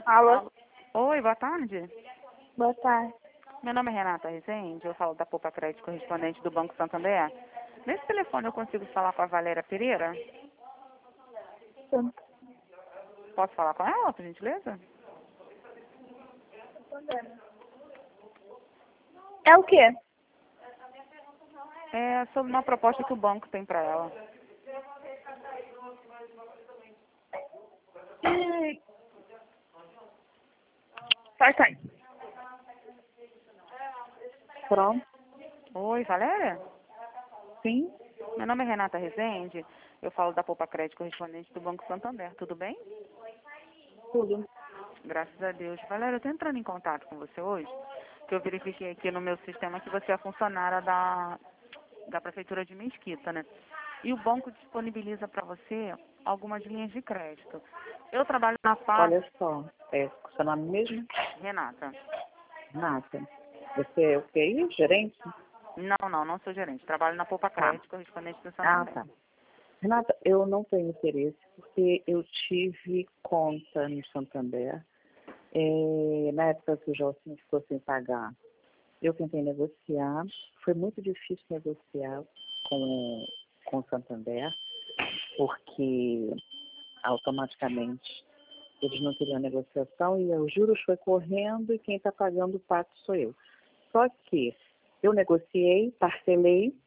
Alô? Alô? Oi, boa tarde. Boa tarde. Meu nome é Renata Rezende, eu falo da Poupa Crédito correspondente do Banco Santander. Nesse telefone eu consigo falar com a Valéria Pereira? Sim. Posso falar com ela, por gentileza? É o quê? É sobre uma proposta que o banco tem para ela. Sai. Pronto. Oi, Valéria? Sim. Meu nome é Renata Rezende, eu falo da Poupa Crédito correspondente do Banco Santander. Tudo bem? Tudo. Graças a Deus. Valéria, eu estou entrando em contato com você hoje, que eu verifiquei aqui no meu sistema que você é funcionária da Prefeitura de Mesquita, né? E o banco disponibiliza para você algumas linhas de crédito. Eu trabalho na parte... Olha só. Seu nome mesmo? Renata. Renata. Você é o que aí? Gerente? Não sou gerente. Trabalho na Poupa Tá. Crédito, correspondente do Ah, Santander. tá. Renata, eu não tenho interesse porque eu tive conta no Santander. Na época que o Joaquim ficou sem pagar, eu tentei negociar. Foi muito difícil negociar com o Santander, porque automaticamente eles não queriam negociação e os juros foi correndo e quem está pagando o pato sou eu. Só que eu negociei, parcelei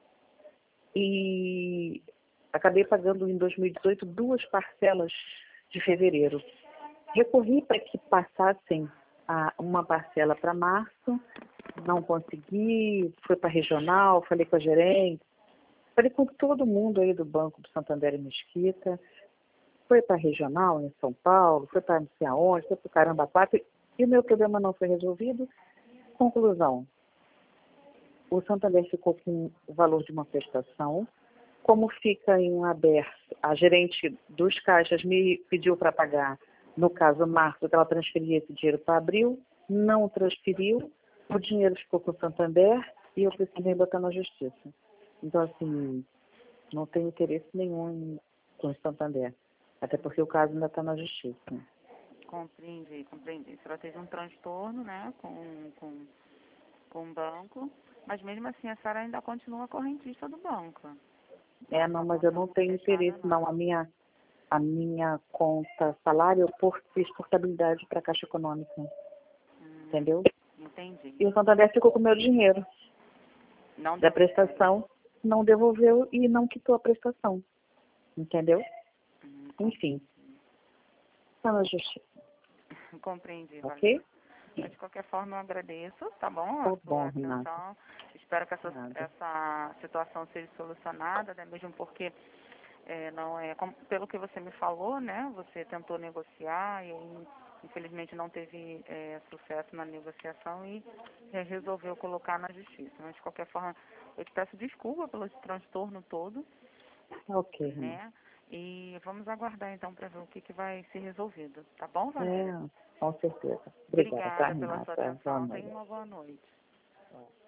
e acabei pagando em 2018 2 parcelas de fevereiro. Recorri para que passassem uma parcela para março, não consegui, fui para a regional, falei com a gerente, falei com todo mundo aí do Banco do Santander em Mesquita, foi para a regional em São Paulo, foi para não sei aonde, foi para o Caramba 4, e o meu problema não foi resolvido. Conclusão, o Santander ficou com o valor de uma prestação, como fica em aberto, a gerente dos caixas me pediu para pagar, no caso março, que ela transferia esse dinheiro para abril, não transferiu, o dinheiro ficou com o Santander e eu precisei botar na justiça. Então, assim, não tenho interesse nenhum com o Santander, até porque o caso ainda está na justiça. Compreendi. A senhora teve um transtorno, né, com o banco, mas mesmo assim a senhora ainda continua correntista do banco. Não, mas eu não tenho interesse, não. A minha conta salário eu fiz portabilidade para a Caixa Econômica, entendeu? Entendi. E o Santander ficou com o meu dinheiro Não da deu. prestação, não devolveu e não quitou a prestação, entendeu? Enfim, está na justiça, Compreendi, ok? Mas de qualquer forma eu agradeço, tá bom? Tá A bom, sua Renata. atenção. Espero que Nada. essa situação seja solucionada, né? Mesmo porque não é, pelo que você me falou, né? Você tentou negociar e aí, infelizmente não teve sucesso na negociação e resolveu colocar na justiça. Mas de qualquer forma, eu te peço desculpa pelo esse transtorno todo, Ok, Renata. né? E vamos aguardar então para ver o que vai ser resolvido, tá bom, Valéria? Com certeza. Obrigada, tá, Obrigada pela sua Renata? Boa atenção. Tenha noite. uma boa noite.